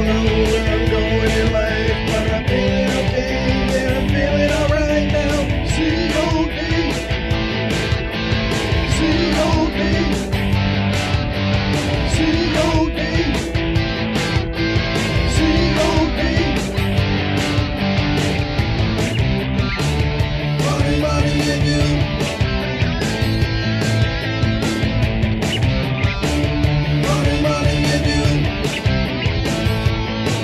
know where I'm going in life, but I'm feeling okay, yeah, I'm feeling alright now. C.O.D. C.O.D. C.O.D. C.O.D. Money, money, and you. Money, money, and you.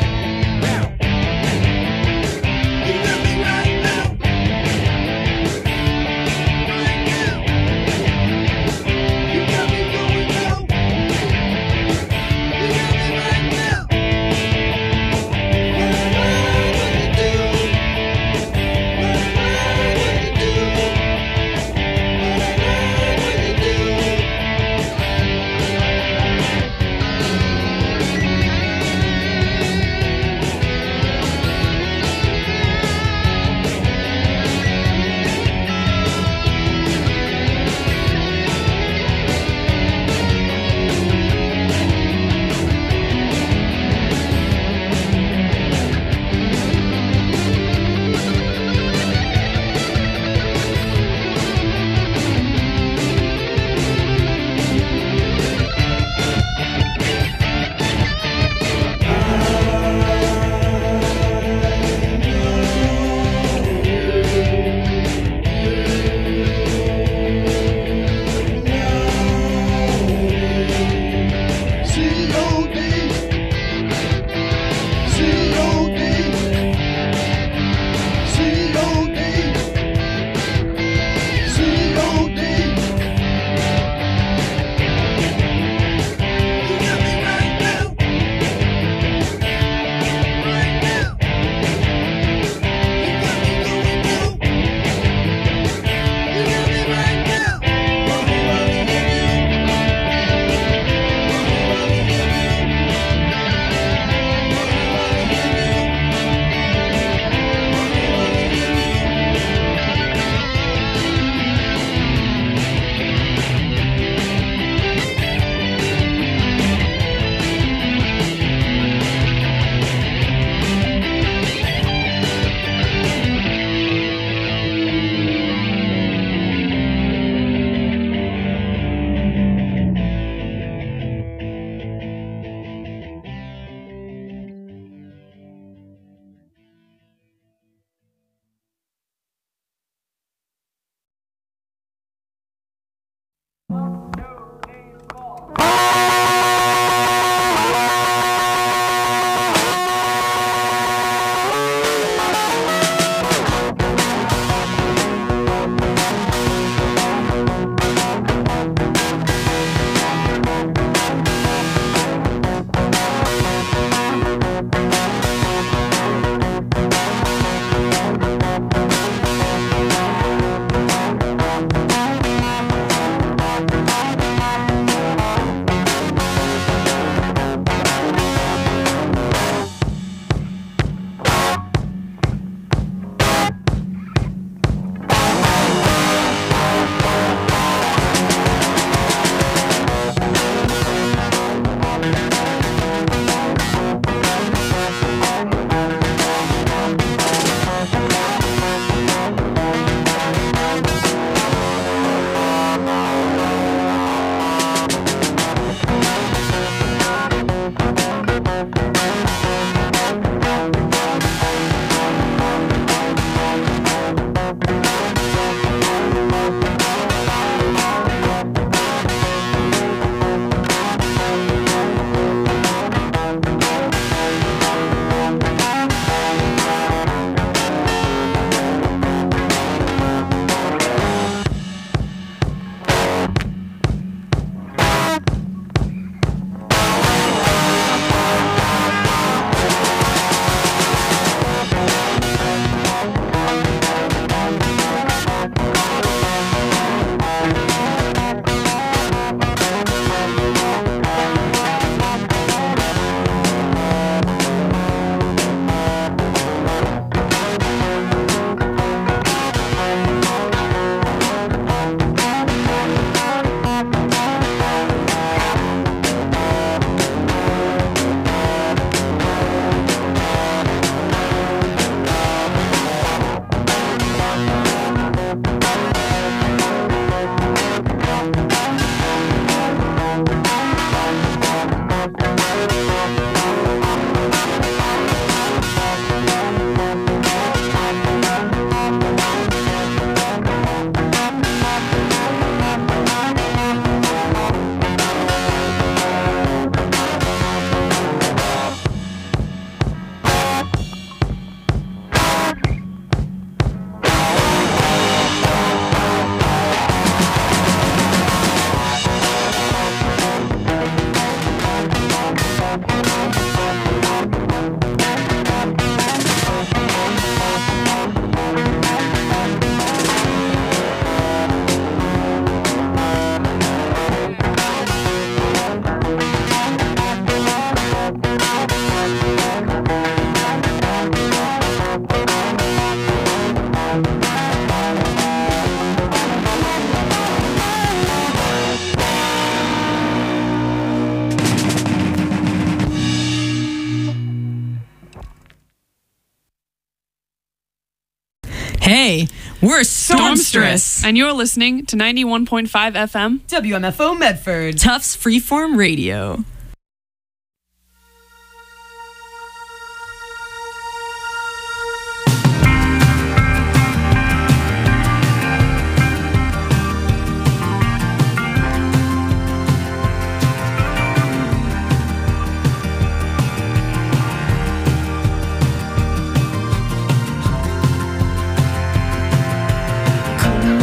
Hey, we're Stormstress. And you're listening to 91.5 FM WMFO Medford. Tufts Freeform Radio.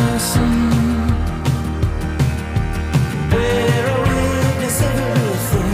Bear a witness everything.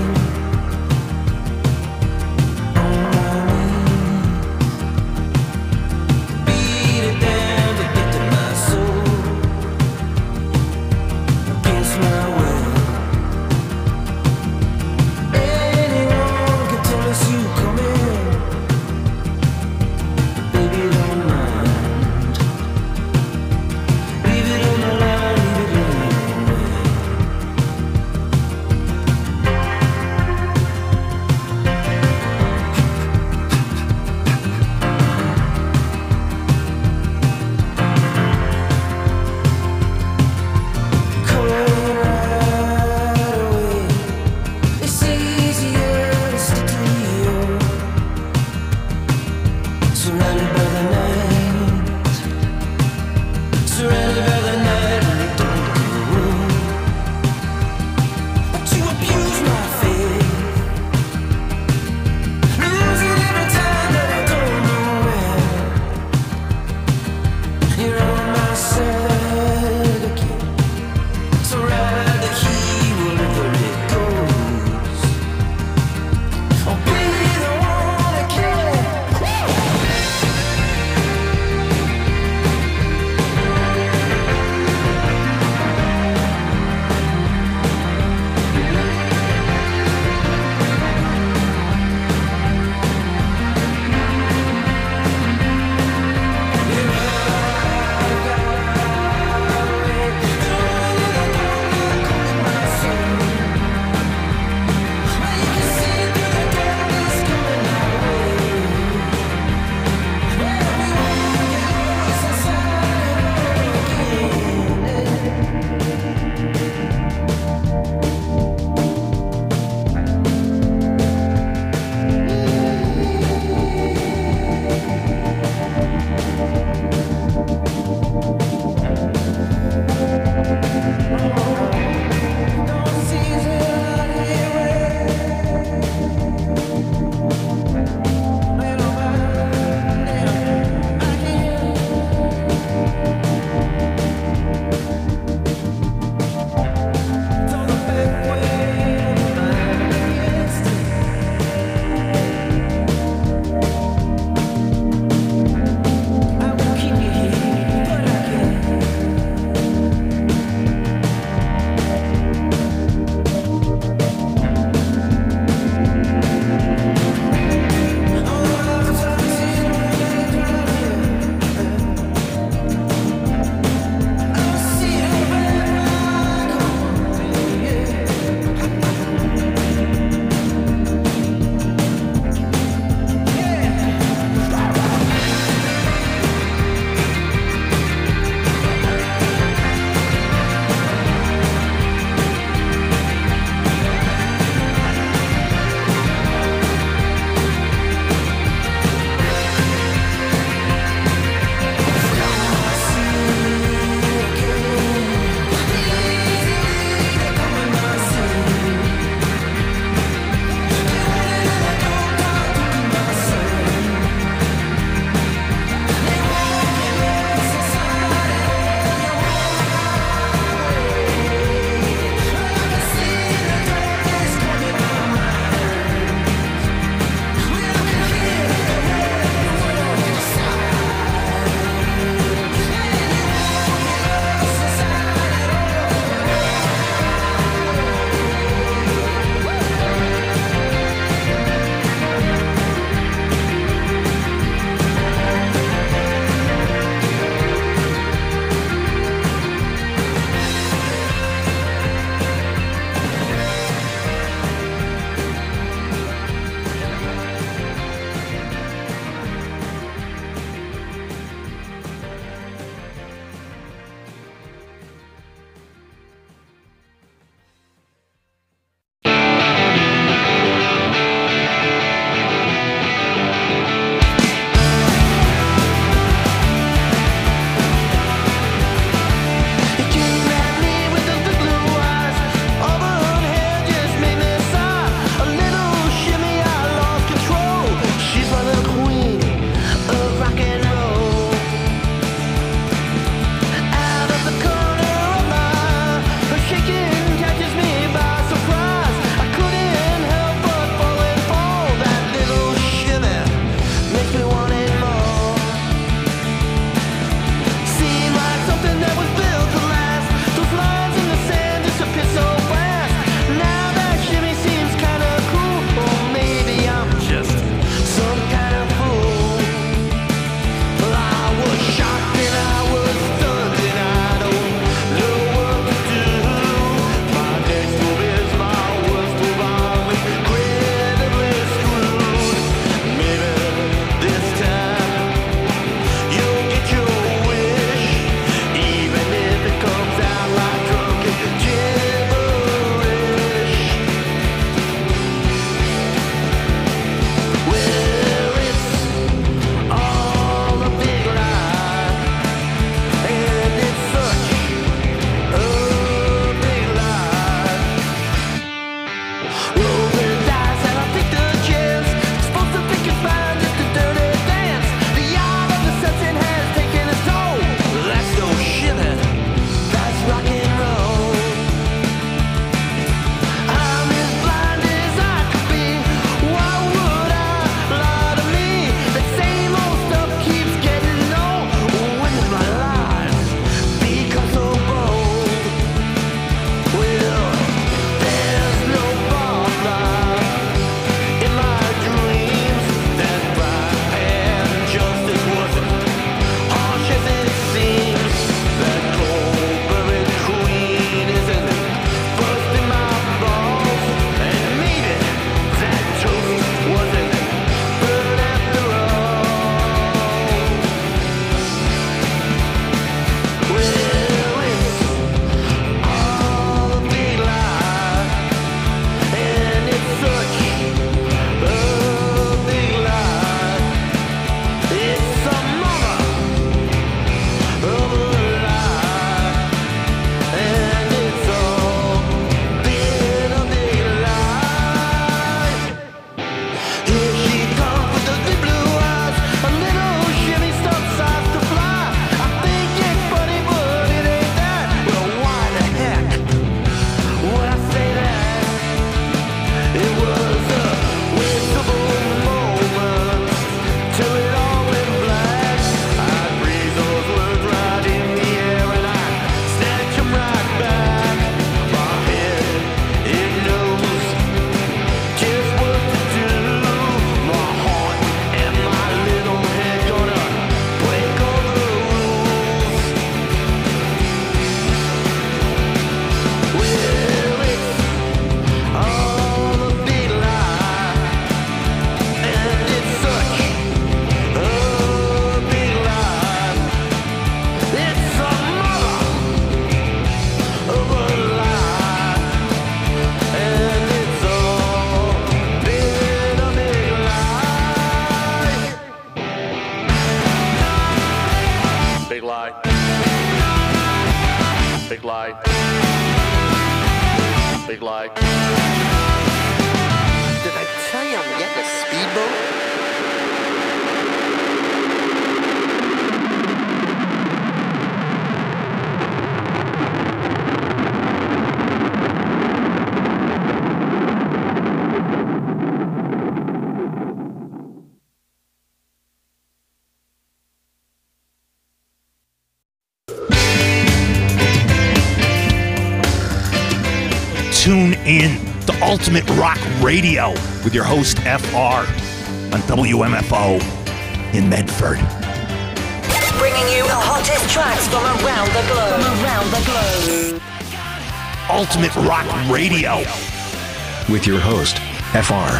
in the Ultimate Rock Radio with your host, FR, on WMFO in Medford. Bringing you the hottest tracks from around the globe. Ultimate Rock Radio with your host, FR.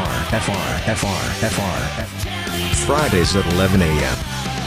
Fridays at 11 a.m.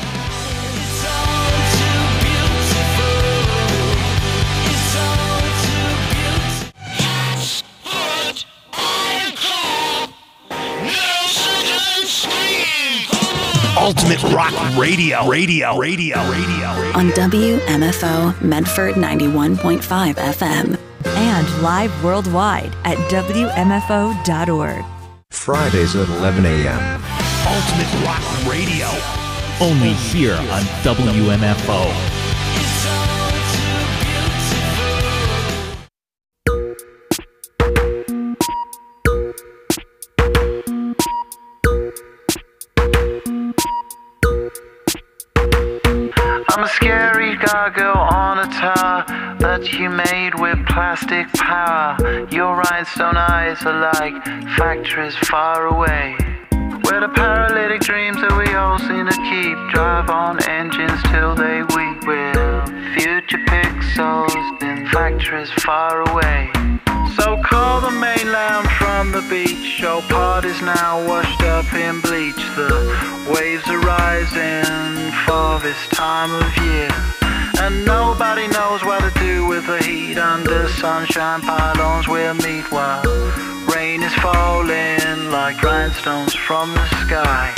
Ultimate Rock Radio. On WMFO Medford 91.5 FM. And live worldwide at WMFO.org. Fridays at 11 a.m. Ultimate Rock Radio. Only here on WMFO. I'm a scary gargoyle on a tower that you made with plastic power. Your rhinestone eyes are like factories far away, where the paralytic dreams that we all seem to keep drive on engines till they weep. We're future pixels in factories far away. So call the mainland from the beach. Your part is now washed up in bleach. The waves are rising for this time of year, and nobody knows what to do with the heat. Under sunshine pylons we'll meet while rain is falling like rhinestones from the sky.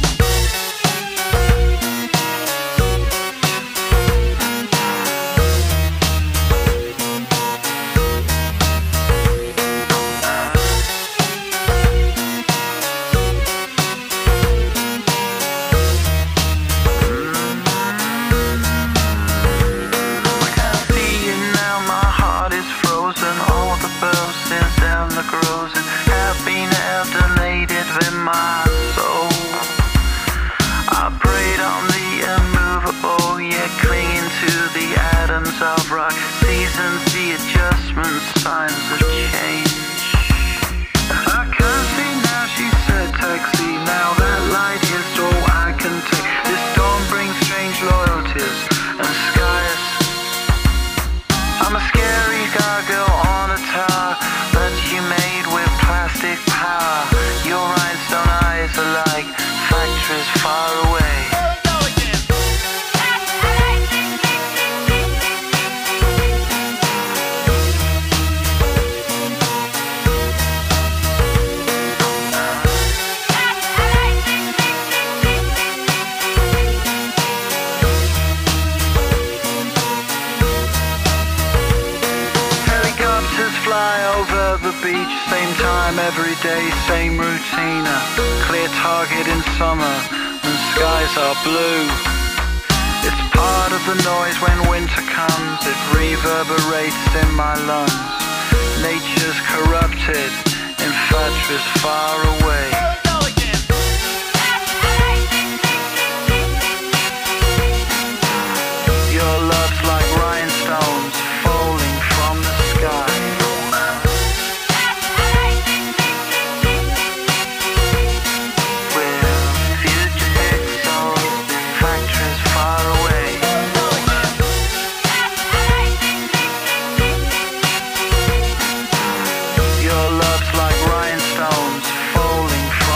Of rock, seasons, the adjustments, signs of change. I can see now, she said taxi. Now that light is all I can take. This storm brings strange loyalties and skies. I'm a scary gargoyle on a tower that you made with plastic power. Your rhinestone eyes are like factories far away. Beach, same time every day, same routine. A clear target in summer when skies are blue. It's part of the noise when winter comes. It reverberates in my lungs. Nature's corrupted in factories far away. Your love's like rhinestones falling from the sky. Your love's like rhinestones falling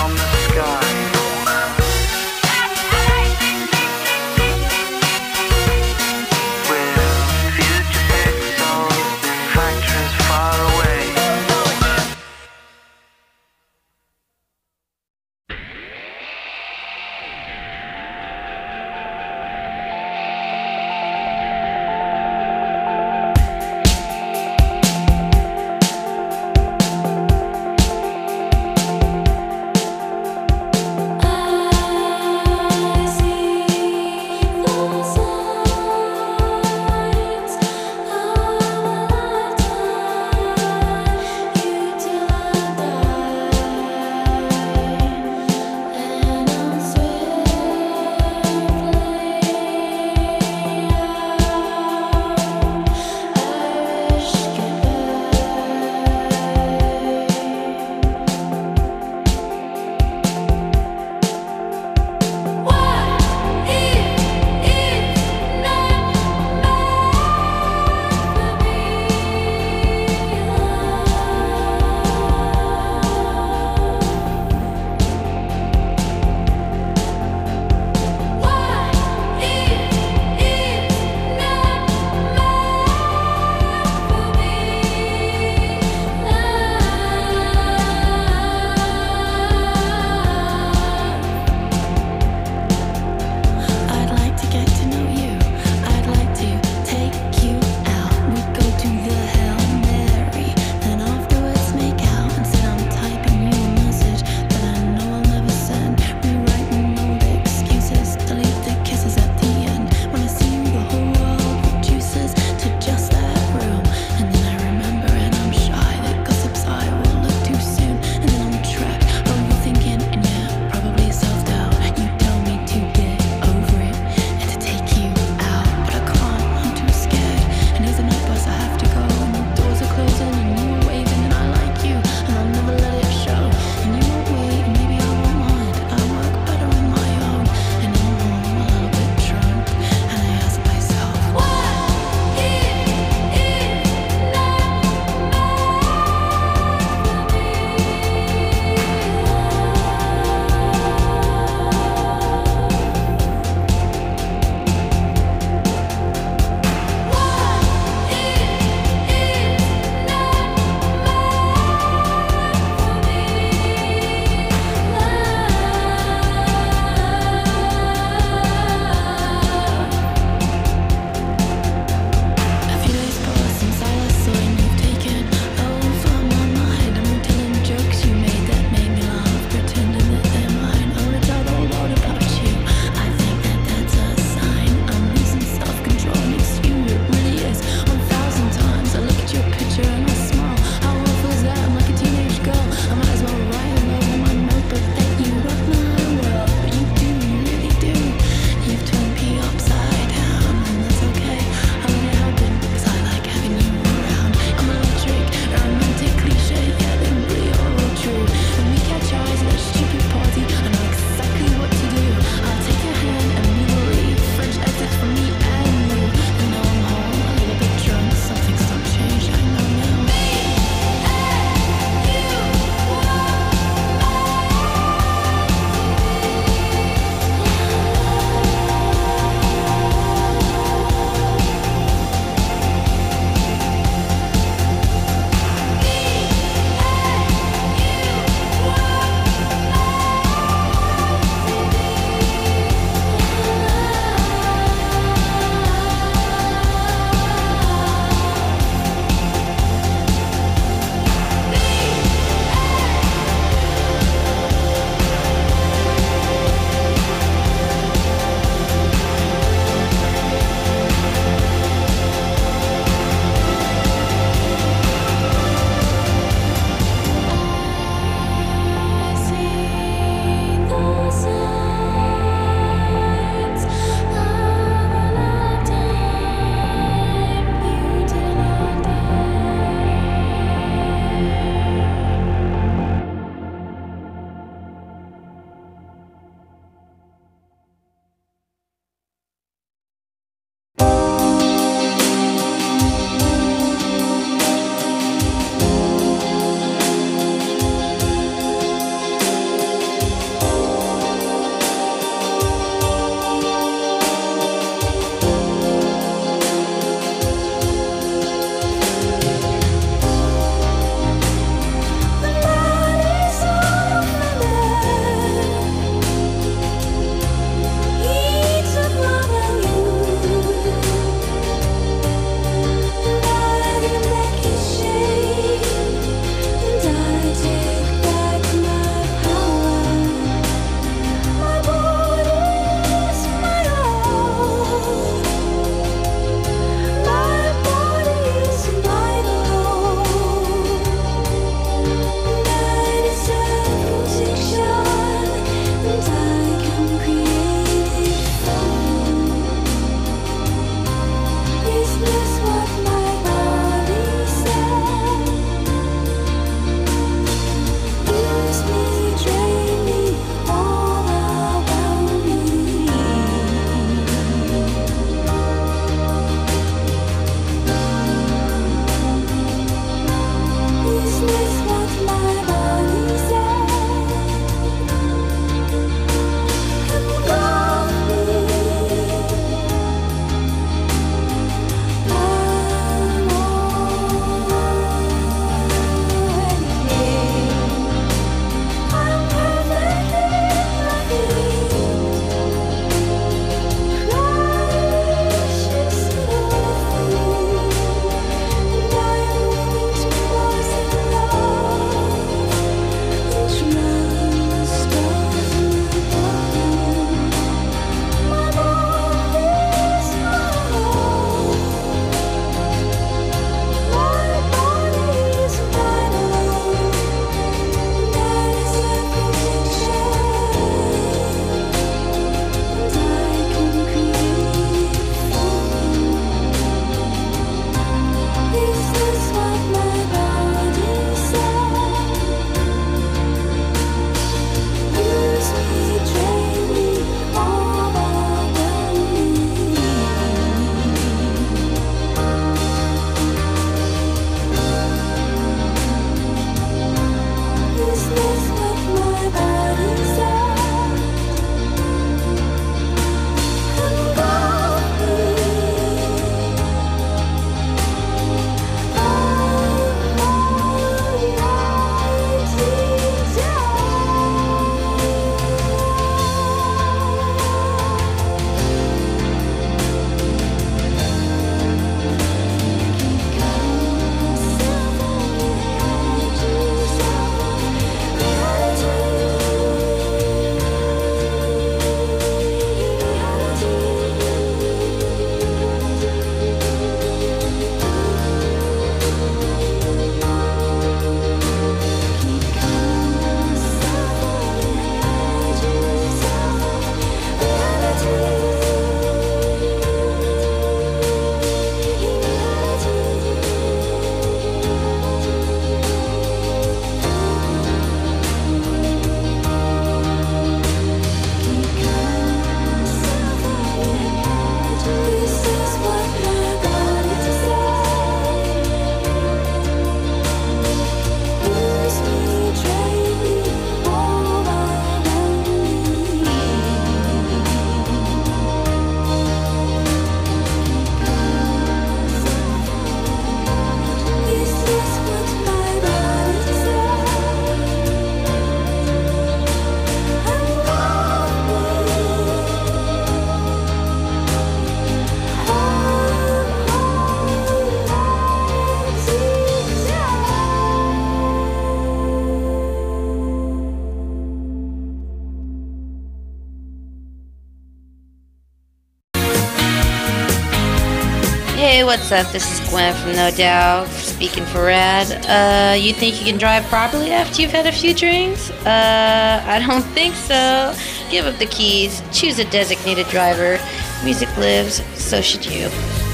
Hey, what's up? This is Gwen from No Doubt, speaking for Rad. You think you can drive properly after you've had a few drinks? I don't think so. Give up the keys, choose a designated driver. Music lives, so should you.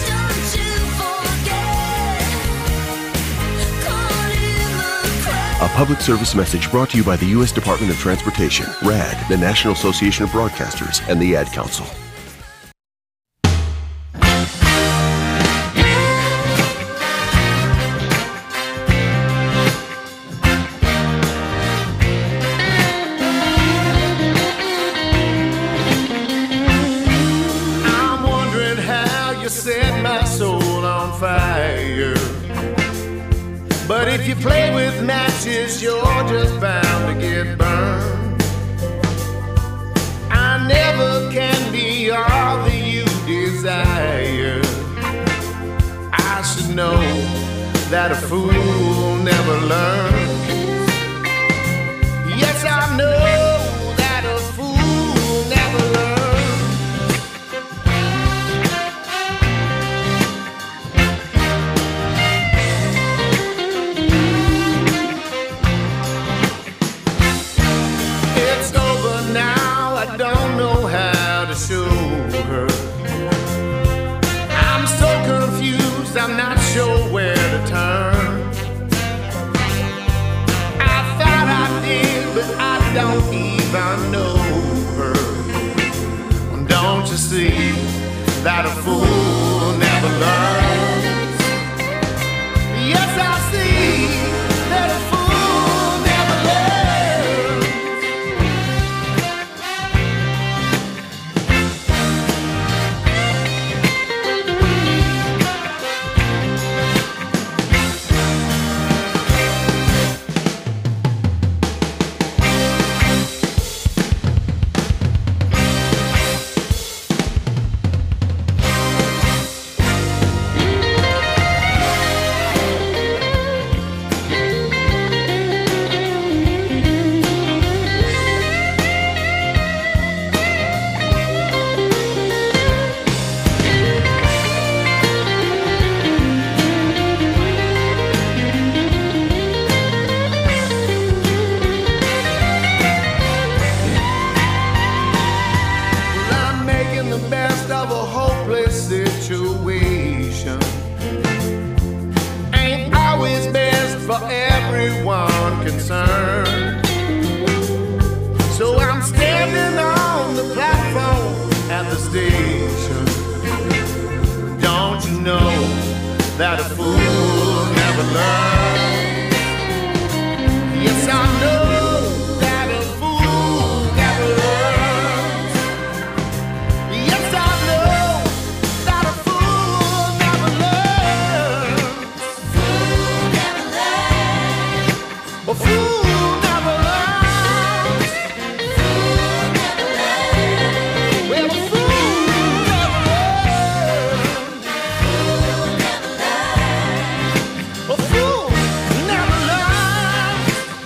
A public service message brought to you by the U.S. Department of Transportation, RAD, the National Association of Broadcasters, and the Ad Council. But if you play with matches, you're just bound to get burned. I never can be all that you desire. I should know that a fool never learns. Yes, I know that a fool never learns. I'm not sure where to turn. I thought I did, but I don't even know her. Don't you see that a fool never learns? Yes, I see that a fool never that a fool never learns. Yes, I know that a fool never learns. Yes, I know that a fool never learns. Fool never learns. A fool never learns. Fool never learns. Well, a fool never learns. A fool never learns.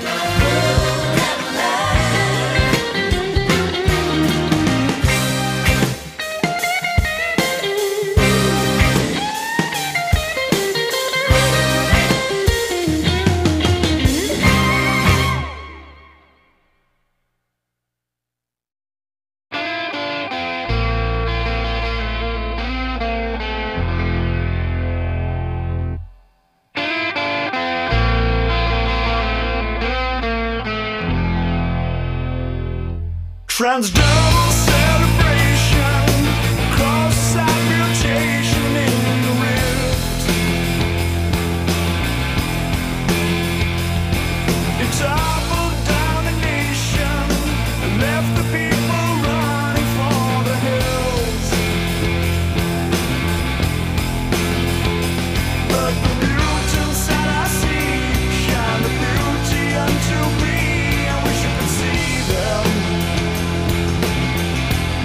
Transdermal celebration, cross-side mutation in the rift. It toppled down the nation and left the people running for the hills. But the mutants that I see shine the beauty unto me. I wish you could see them.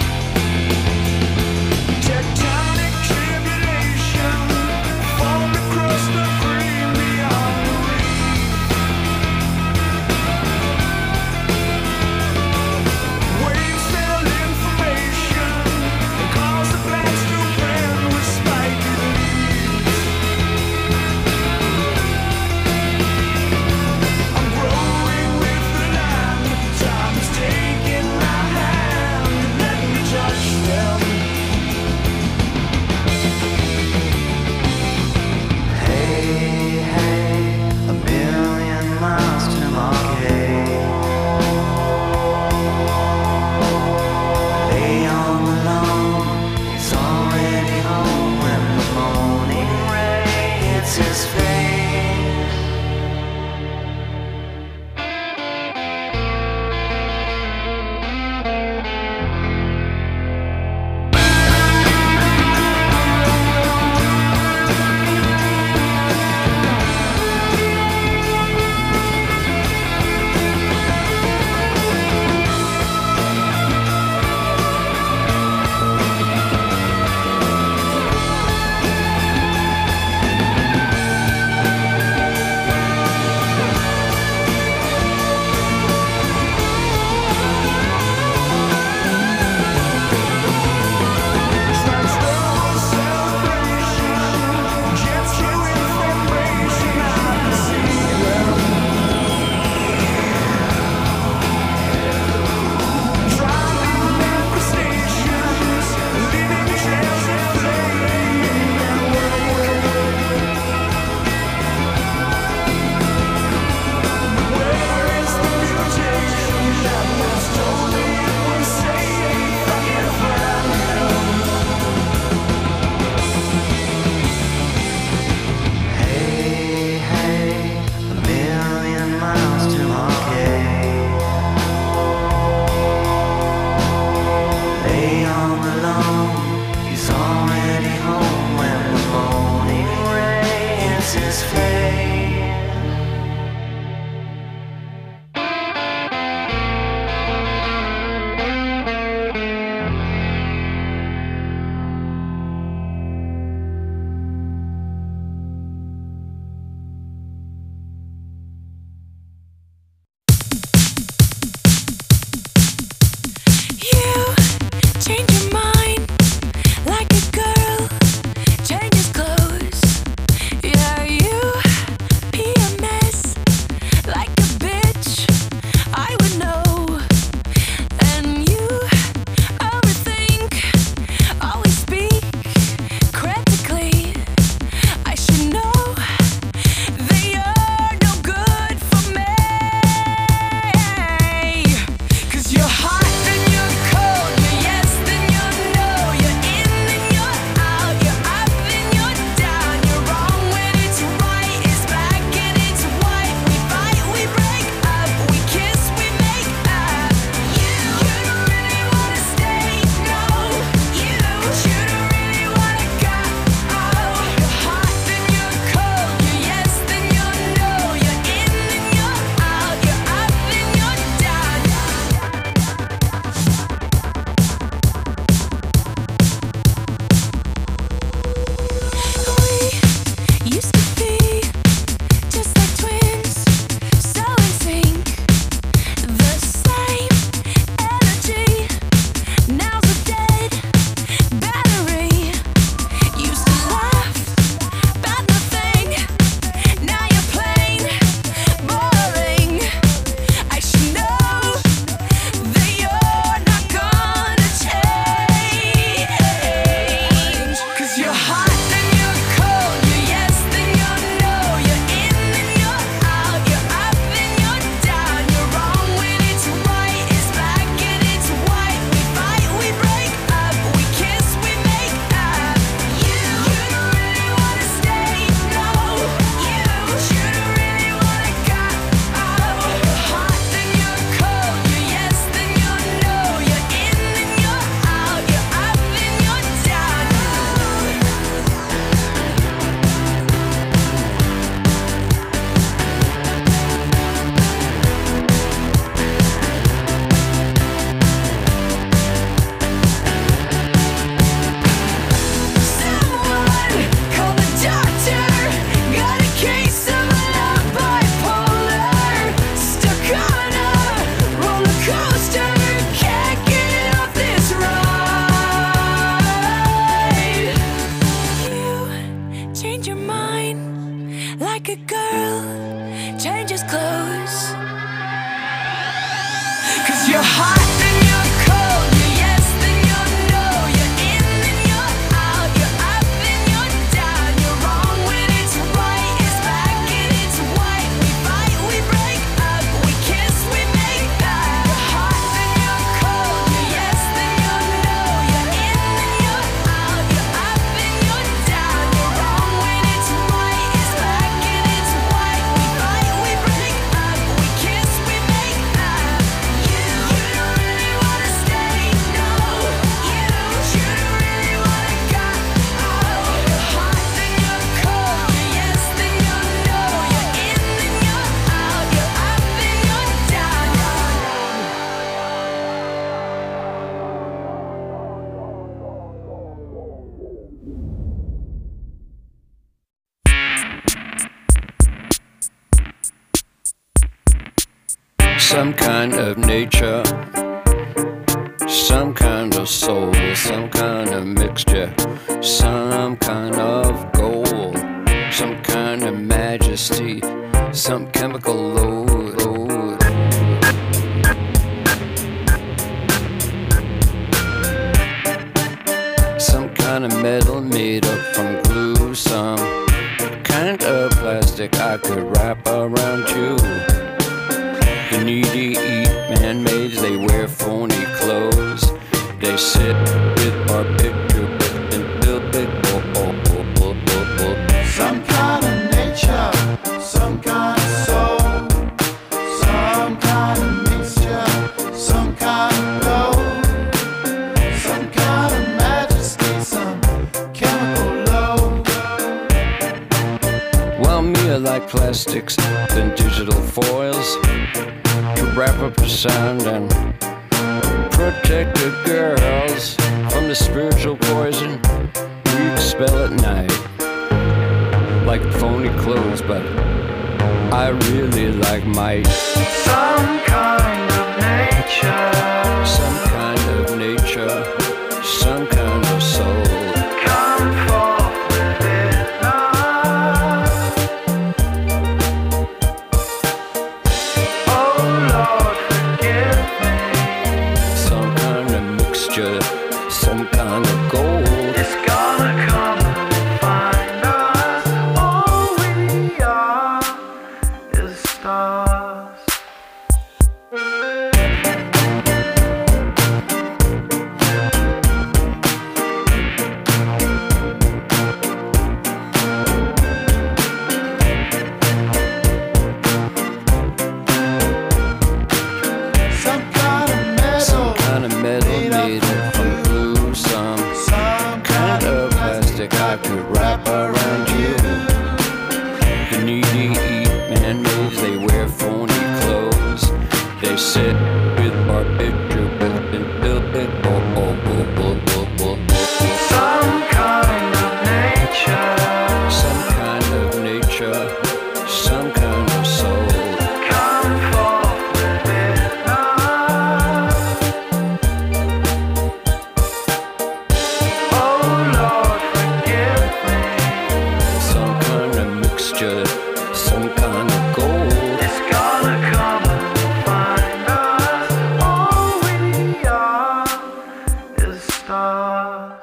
some kind of nature, some kind of soul, some kind of mixture, some kind of gold, some kind of majesty, some chemical load. Some kind of metal made up from glue, some kind of plastic I could wrap around you. The needy eat man-mades, they wear phony clothes. They sit with our picture and build big. Some kind of nature, some kind of soul, some kind of mixture, some kind of gold, some kind of majesty, some chemical load. Well, me I like plastics than digital foils to wrap up the sound and protect the girls from the spiritual poison we expel at night. Like phony clothes, but I really like might. Some kind of nature, some kind of nature, some kind of soul. come forth within us. Oh Lord, forgive me. Some kind of mixture, some kind of gold. It's gonna come and find us. All we are is stars. Some kind of metal, Some kind of metal made up from glue, some kind of plastic I could wrap around you. The needy eat man-mades, they wear phony clothes. They sit with our picture and build big. some kind of nature, Some kind of nature, some kind of soul. come forth within us. Oh Lord, forgive me. Some kind of mixture, some kind of gold. It's gonna come and find us. All we are is stars.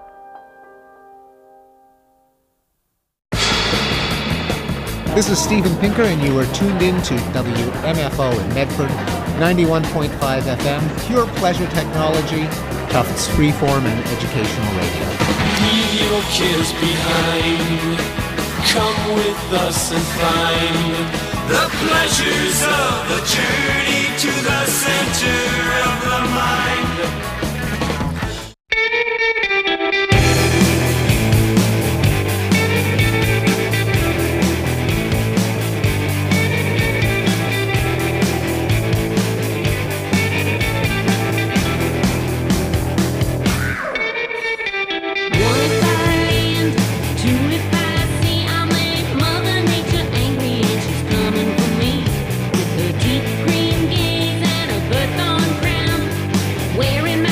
This is Steven Pinker, and you are tuned in to WMFO in Medford, 91.5 FM, pure pleasure technology, Tufts freeform and educational radio. Leave your cares behind. Come with us and find the pleasures of the journey to the center of the mind. Wearing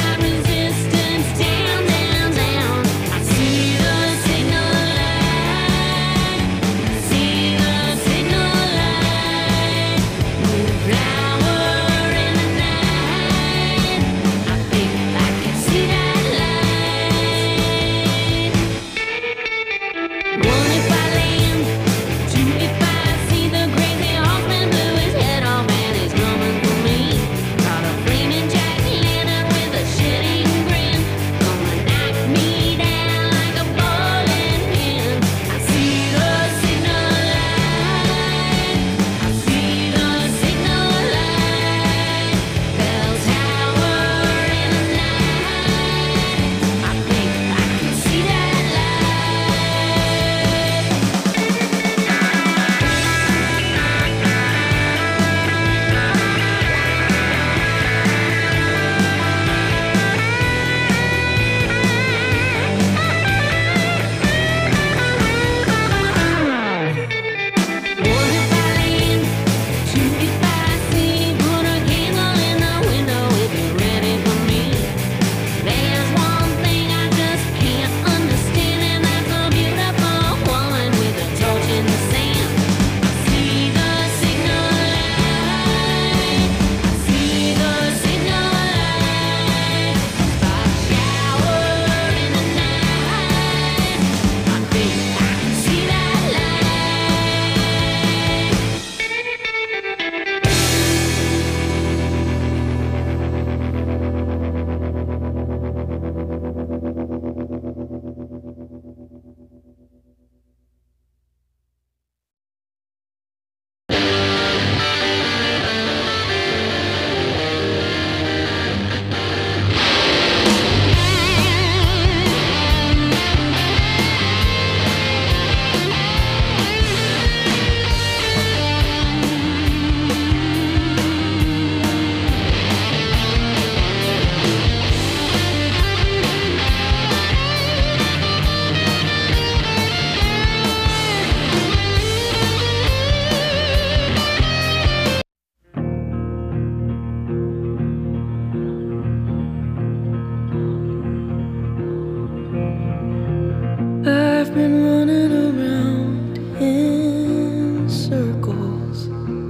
I've been running around in circles,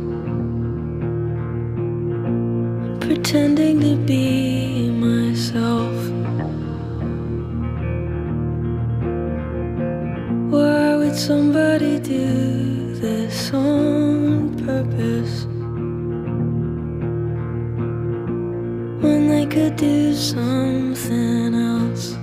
pretending to be myself. Why would somebody do this on purpose when they could do something else?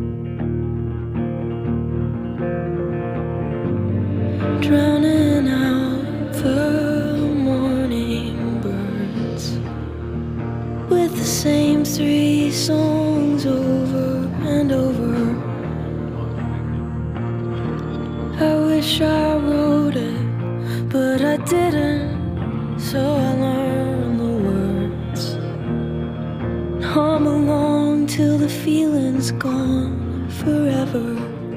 Drowning out the morning birds with the same 3 songs over and over. I wish I wrote it, but I didn't, so I learned the words. Hum along till the feeling's gone forever.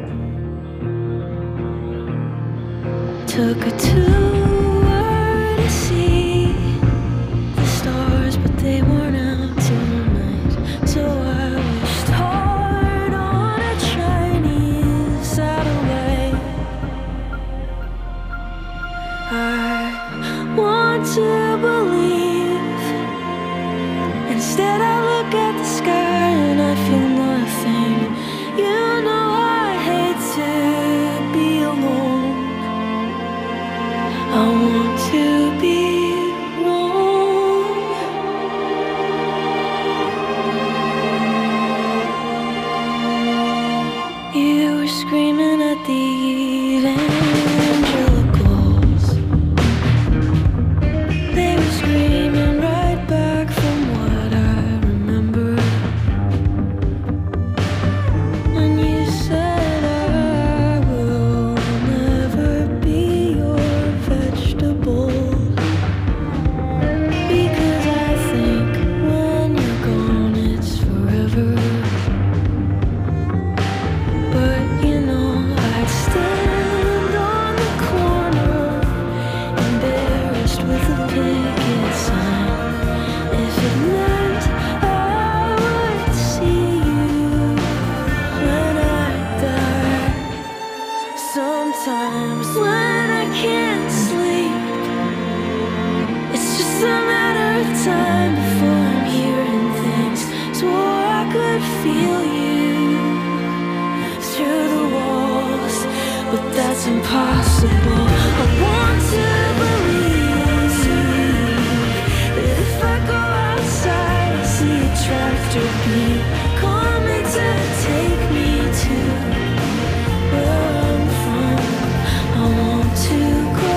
Took a tour to see the stars, but they weren't out tonight. So I wished hard on a Chinese satellite. I want to believe. Instead I look at the sky and I feel nothing. You know I hate to be alone. I want to be wrong. You were screaming at the evangelicals. They were screaming right back from what I remember. When you said I will never be your vegetable, because I think when you're gone it's forever. But you know I'd stand on the corner, embarrassed with a picket sign, if it meant I would see you when I die. Sometimes when I can't sleep, it's just a matter of time before I'm hearing things. Swore I could feel you through the walls, but that's impossible. I want to believe that if I go outside, I see a tractor beam coming to take me to where I'm from. I want to go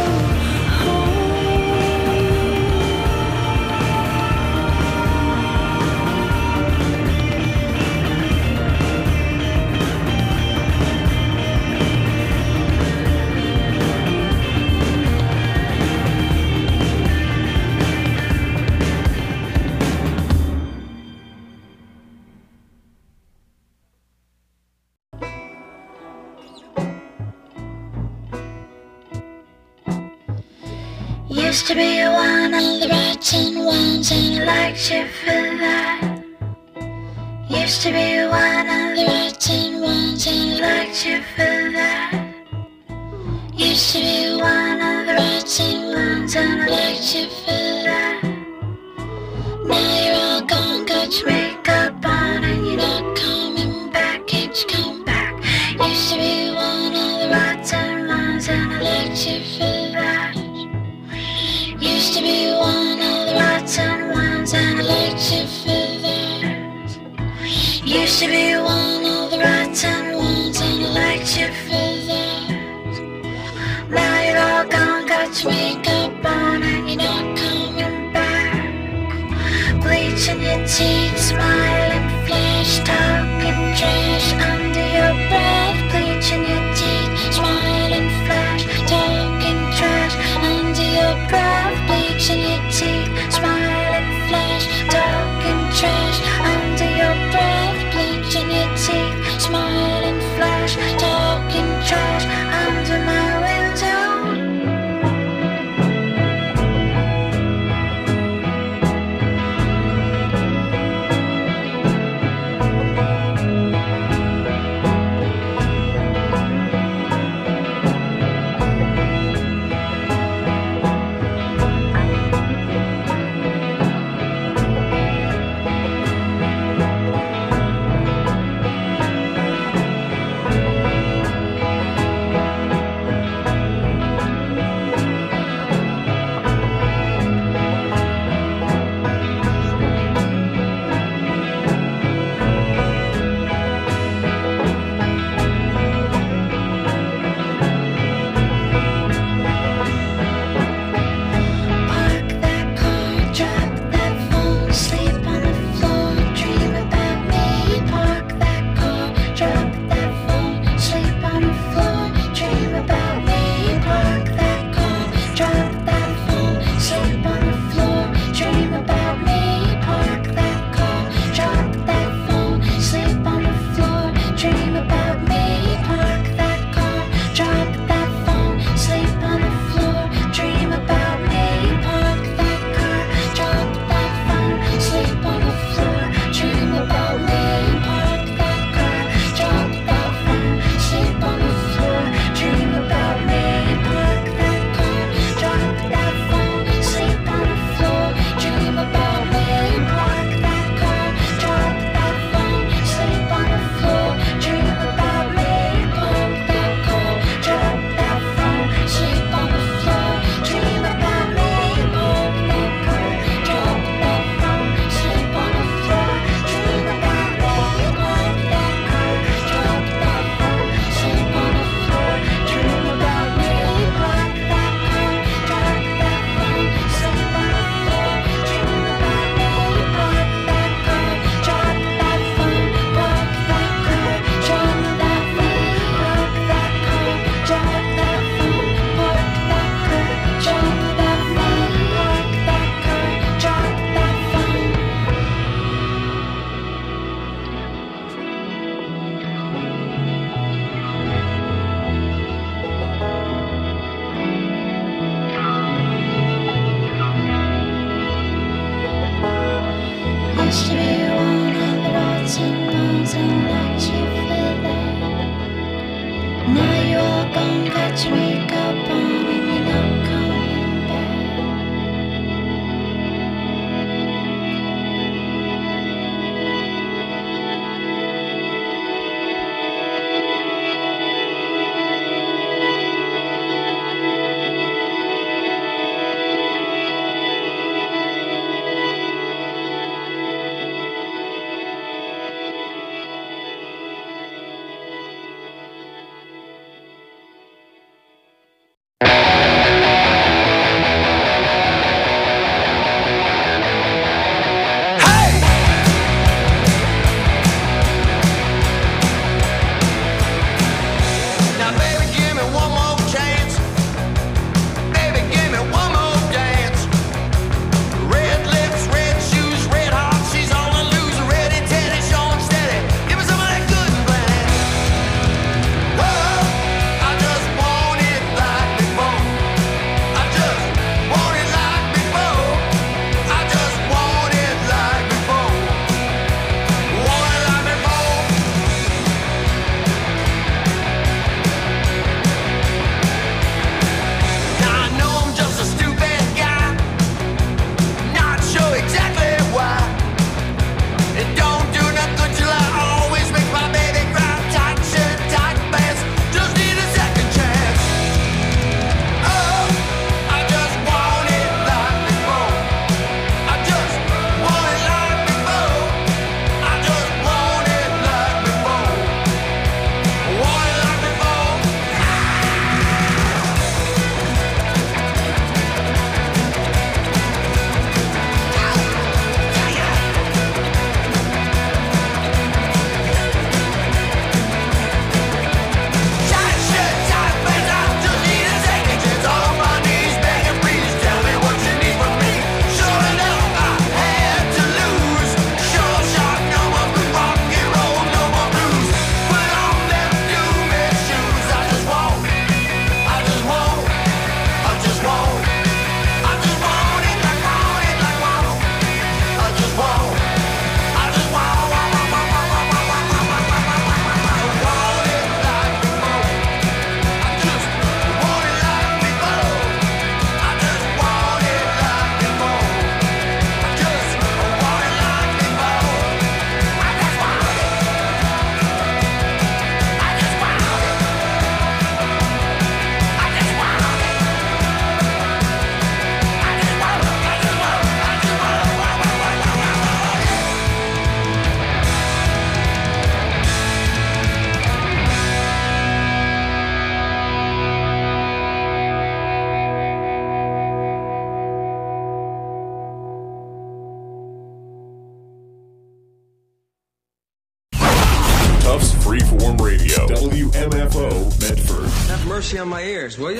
Used to be one of the rotten ones, and I liked you for that. Used to be one of the rotten ones, and I liked you for that. Used to be one of the rotten ones, and I liked you for that. Now you're all gone, got your makeup on, and you're not coming back. Can't you come back? Used to be one of the rotten ones, and I liked you for that. Used to be one of the rotten ones, and I liked you for that. Used to be one of the rotten ones, and I liked you for that. Now you're all gone, got your makeup on, and you're not coming back. Bleaching your teeth, smiling, flash, talking trash under your breath. Bleaching your teeth, smiling, flash, talking trash under your breath. Bleaching your teeth, smiling, flash, talking trash under your breath. Bleaching your teeth, smiling, flash, talking trash under my window. Tufts Freeform Radio, WMFO Medford. Have mercy on my ears, will you?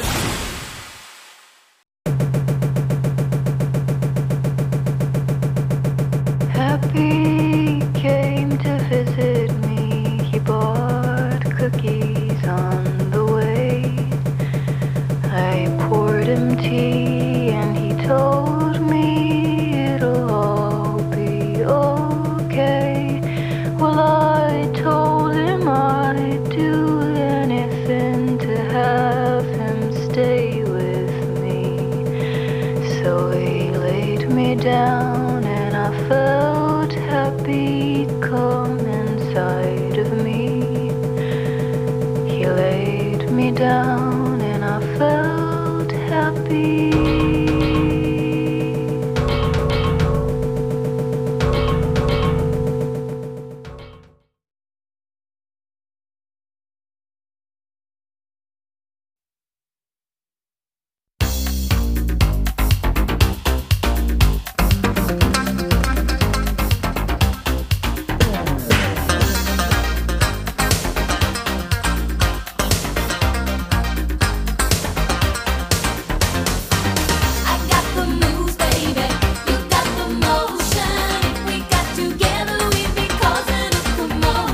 Happy came to visit me. He bought cookies on the way. I poured him tea and he told me it'll all be okay. Well, I told him I'd do anything to have him stay with me. So he laid me down and I felt happy come inside of me. He laid me down